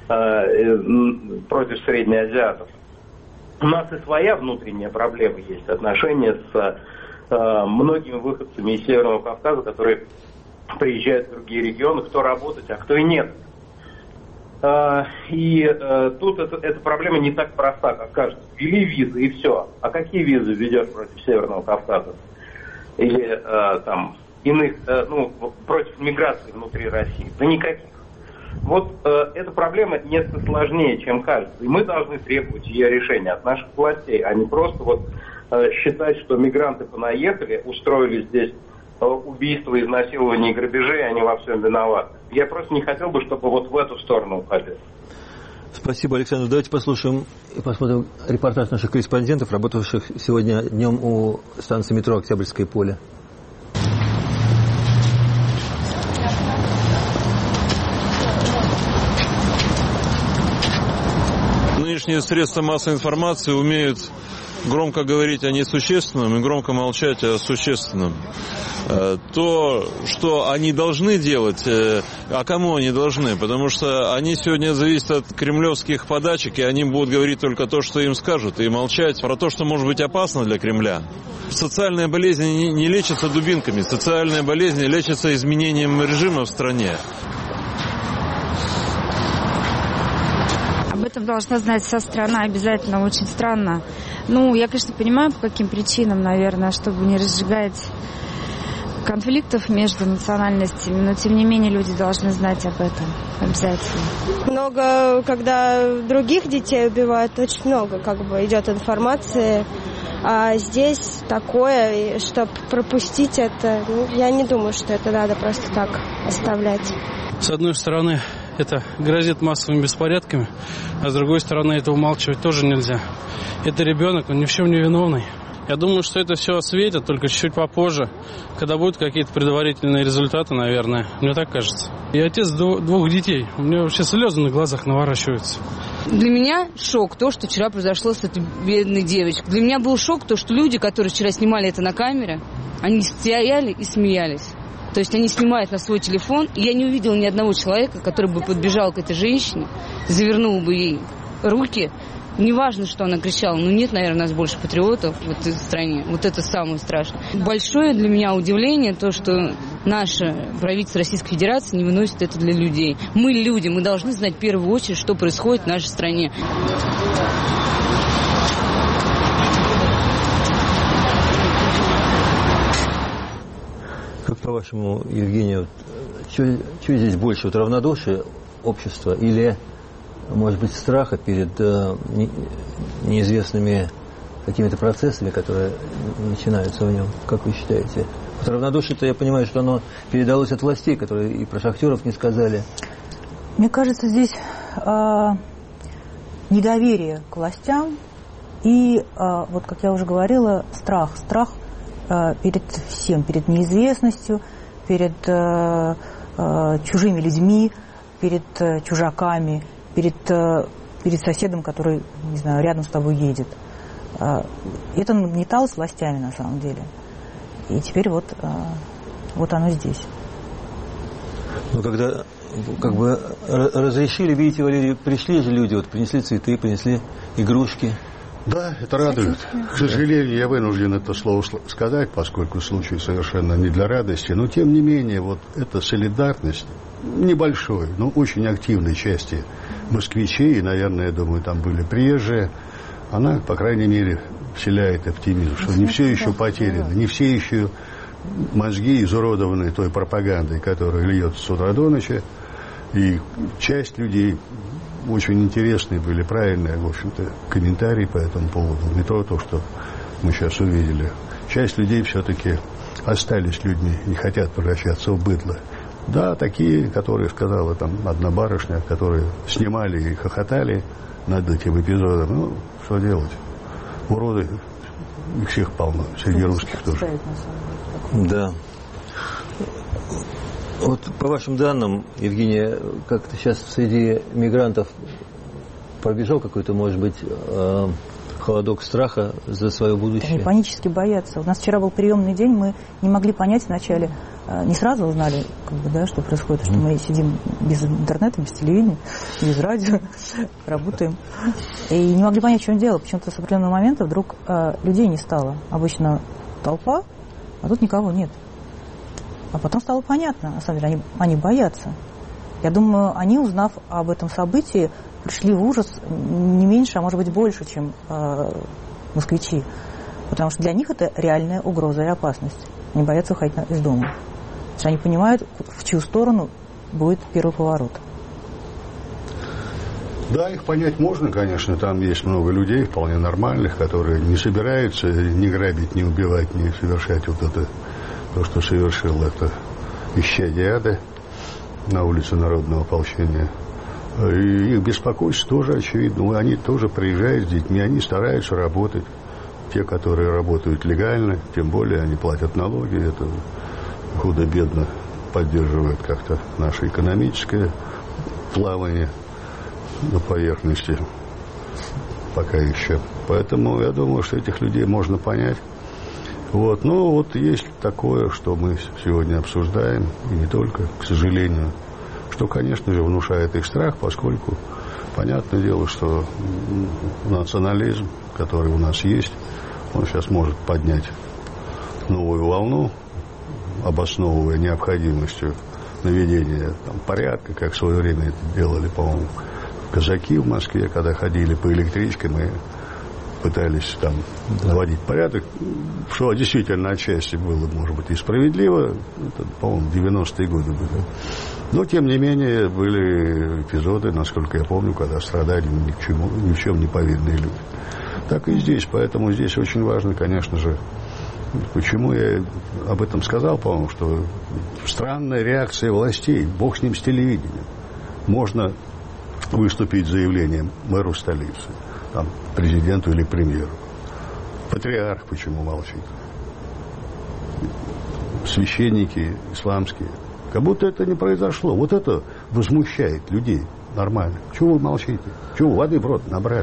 среднеазиатов. У нас и своя внутренняя проблема есть, отношения с многими выходцами из Северного Кавказа, которые приезжают в другие регионы, кто работать, а кто и нет. И тут эта проблема не так проста, как кажется. Ввели визы и все. А какие визы введешь против Северного Кавказа? Или там иных, против миграции внутри России? Да никаких. Вот эта проблема несколько сложнее, чем кажется. И мы должны требовать ее решения от наших властей, а не просто вот считать, что мигранты понаехали, устроили здесь убийства, изнасилования и грабежи, и они во всем виноваты. Я просто не хотел бы, чтобы вот в эту сторону уходили. Спасибо, Александр. Давайте послушаем и посмотрим репортаж наших корреспондентов, работавших сегодня днем у станции метро «Октябрьское поле». нынешние средства массовой информации умеют громко говорить о несущественном и громко молчать о существенном. То, что они должны делать, а кому они должны? Потому что они сегодня зависят от кремлевских подачек, и они будут говорить только то, что им скажут, и молчать про то, что может быть опасно для Кремля. Социальные болезни не лечатся дубинками, социальные болезни лечатся изменением режима в стране. Об этом должна знать вся страна обязательно. Очень странно. Ну, я, конечно, понимаю, по каким причинам, наверное, чтобы не разжигать конфликтов между национальностями, но, тем не менее, люди должны знать об этом обязательно. Много, когда других детей убивают, очень много идет информации. А здесь такое, чтобы пропустить это, я не думаю, что это надо просто так оставлять. С одной стороны, это грозит массовыми беспорядками, а с другой стороны, это умалчивать тоже нельзя. Это ребенок, он ни в чем не виновный. Я думаю, что это все осветят только чуть-чуть попозже, когда будут какие-то предварительные результаты, наверное. Мне так кажется. Я отец двух детей. У меня вообще слезы на глазах наворачиваются. Для меня шок то, что вчера произошло с этой бедной девочкой. Для меня был шок то, что люди, которые вчера снимали это на камере, они стояли и смеялись. То есть они снимают на свой телефон, и я не увидела ни одного человека, который бы подбежал к этой женщине, завернул бы ей руки. Неважно, что она кричала, но нет, наверное, у нас больше патриотов в этой стране. Вот это самое страшное. Большое для меня удивление то, что наше правительство Российской Федерации не выносит это для людей. Мы люди, мы должны знать в первую очередь, что происходит в нашей стране. Как по-вашему, Евгения, что здесь больше, равнодушие общества или, может быть, страха перед неизвестными какими-то процессами, которые начинаются в нем? Как вы считаете? Вот равнодушие-то, я понимаю, что оно передалось от властей, которые и про шахтеров не сказали. Мне кажется, здесь недоверие к властям и, вот как я уже говорила, страх перед всем, перед неизвестностью, перед чужими людьми, перед чужаками, перед соседом, который, не знаю, рядом с тобой едет. Это нагнеталось властями на самом деле. И теперь вот оно здесь. Ну, когда разрешили, видите, Валерий, пришли же люди, принесли цветы, принесли игрушки. Да, это радует. К сожалению, я вынужден это слово сказать, поскольку случай совершенно не для радости. Но, тем не менее, вот эта солидарность небольшой, но очень активной части москвичей, и, наверное, я думаю, там были приезжие, она, по крайней мере, вселяет оптимизм, что не все еще потеряно, не все еще мозги изуродованы той пропагандой, которая льется с утра до ночи, и часть людей... Очень интересные были, правильные, в общем-то, комментарии по этому поводу. Не то, что мы сейчас увидели. Часть людей все-таки остались людьми, не хотят превращаться в быдло. Да, такие, которые сказала там одна барышня, которые снимали и хохотали над этим эпизодом. Ну, что делать? Уроды, их всех полно, среди русских тоже. Да. Вот по вашим данным, Евгения, как-то сейчас среди мигрантов пробежал какой-то, может быть, холодок страха за свое будущее? Они панически боятся. У нас вчера был приемный день, мы не могли понять вначале, не сразу узнали, что происходит, что мы сидим без интернета, без телевидения, без радио, работаем. И не могли понять, в чем дело. Почему-то с определенного момента вдруг людей не стало. Обычно толпа, а тут никого нет. А потом стало понятно, на самом деле, они боятся. Я думаю, они, узнав об этом событии, пришли в ужас не меньше, а может быть больше, чем москвичи. Потому что для них это реальная угроза и опасность. Они боятся уходить из дома. Потому что они понимают, в чью сторону будет первый поворот. Да, их понять можно, конечно. Там есть много людей, вполне нормальных, которые не собираются ни грабить, ни убивать, ни совершать вот это... То, что совершил это исчадие ада на улице Народного ополчения. И их беспокойство тоже очевидно. Они тоже приезжают с детьми, они стараются работать. Те, которые работают легально, тем более они платят налоги. Это худо-бедно поддерживает как-то наше экономическое плавание на поверхности. пока еще. Поэтому я думаю, что этих людей можно понять. Вот. Но вот есть такое, что мы сегодня обсуждаем, и не только, к сожалению, что, конечно же, внушает их страх, поскольку понятное дело, что национализм, который у нас есть, он сейчас может поднять новую волну, обосновывая необходимостью наведения порядка, как в свое время это делали, по-моему, казаки в Москве, когда ходили по электричкам и пытались там наводить порядок, что действительно отчасти было, может быть, и справедливо. Это, по-моему, 90-е годы были. Но, тем не менее, были эпизоды, насколько я помню, когда страдали ни в чем не повинные люди. Так и здесь. Поэтому здесь очень важно, конечно же, почему я об этом сказал, по-моему, что странная реакция властей, бог с ним, с телевидением. Можно выступить с заявлением мэру столицы, там, президенту или премьеру. Патриарх почему молчит? Священники исламские. Как будто это не произошло. Вот это возмущает людей нормально. Чего вы молчите? Чего воды в рот набрали?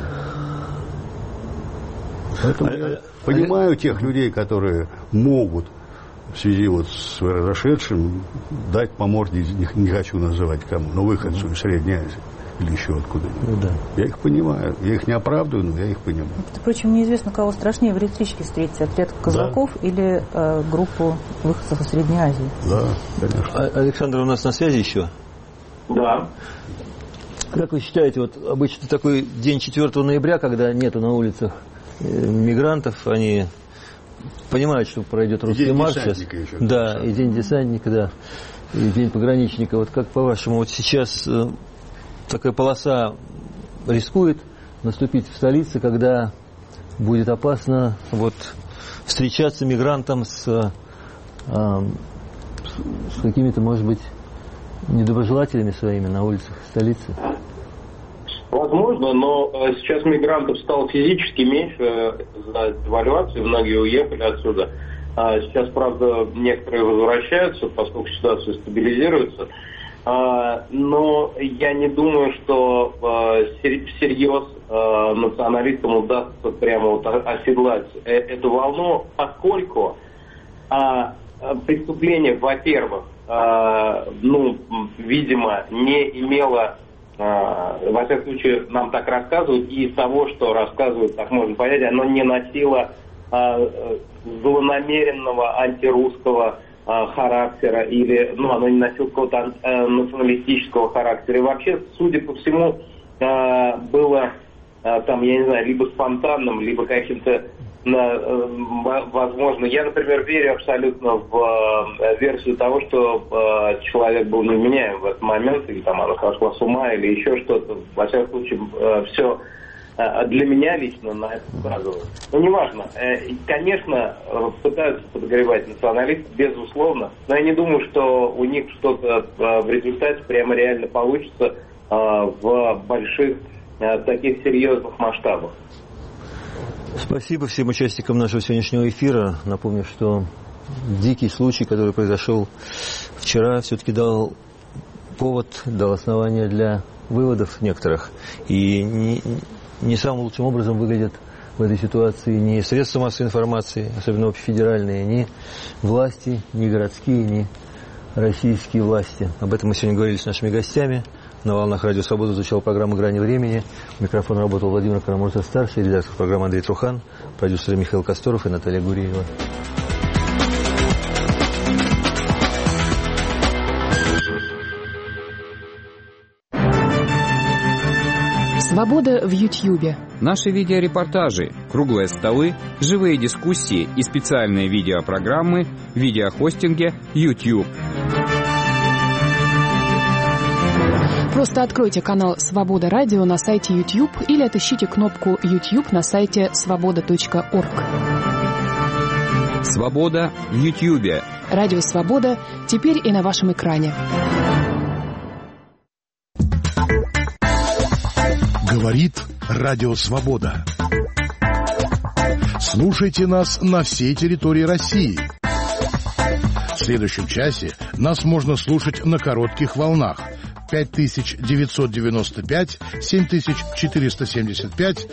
Поэтому я понимаю тех людей, которые могут в связи вот с произошедшим дать по морде, не хочу называть кому, но выходцу из Средней Азии или еще откуда-нибудь. Да. Я их понимаю. Я их не оправдываю, но я их понимаю. Впрочем, неизвестно, кого страшнее в электричке встретить. Отряд казаков или группу выходцев из Средней Азии. Да, конечно. Александр у нас на связи еще? Да. Как вы считаете, вот обычно такой день 4 ноября, когда нету на улицах мигрантов, они понимают, что пройдет русский марш сейчас. Да, и день десантника, да, и день пограничника. Вот как по-вашему, вот сейчас такая полоса рискует наступить в столице, когда будет опасно вот встречаться мигрантам с какими-то, может быть, недоброжелателями своими на улицах столицы? Возможно, но сейчас мигрантов стало физически меньше за девальвацию, многие уехали отсюда. Сейчас, правда, некоторые возвращаются, поскольку ситуация стабилизируется. Но я не думаю, что всерьез националистам удастся прямо вот оседлать эту волну, поскольку преступление, во-первых, видимо, не имело, во всяком случае, нам так рассказывают, и из того, что рассказывают, так можно понять, оно не носило злонамеренного антирусского характера, или, оно не носило какого-то националистического характера. И вообще, судя по всему, было там, я не знаю, либо спонтанным, либо каким-то, возможно, я, например, верю абсолютно в версию того, что человек был невменяем в этот момент, или там она сошла с ума, или еще что-то. Во всяком случае, все для меня лично на это указывает. Но неважно. Конечно, пытаются подогревать националистов, безусловно, но я не думаю, что у них что-то в результате прямо реально получится в больших таких серьезных масштабах. Спасибо всем участникам нашего сегодняшнего эфира. Напомню, что дикий случай, который произошел вчера, все-таки дал повод, дал основание для выводов некоторых. И не самым лучшим образом выглядят в этой ситуации ни средства массовой информации, особенно общефедеральные, ни власти, ни городские, ни российские власти. Об этом мы сегодня говорили с нашими гостями. На волнах Радио Свобода звучала программа «Грани времени». У микрофона работал Владимир Карамурза-старший, редактор программы Андрей Трухан, продюсеры Михаил Косторов и Наталья Гуриева. Свобода в Ютьюбе. Наши видеорепортажи, круглые столы, живые дискуссии и специальные видеопрограммы в видеохостинге YouTube. Просто откройте канал «Свобода Радио» на сайте YouTube или отыщите кнопку YouTube на сайте svoboda.org. Свобода в Ютьюбе. Радио «Свобода» теперь и на вашем экране. Говорит Радио Свобода. Слушайте нас на всей территории России. В следующем часе нас можно слушать на коротких волнах 5995, 7475,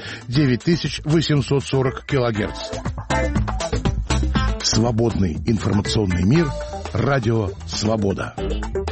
9840 килогерц. Свободный информационный мир. Радио «Свобода».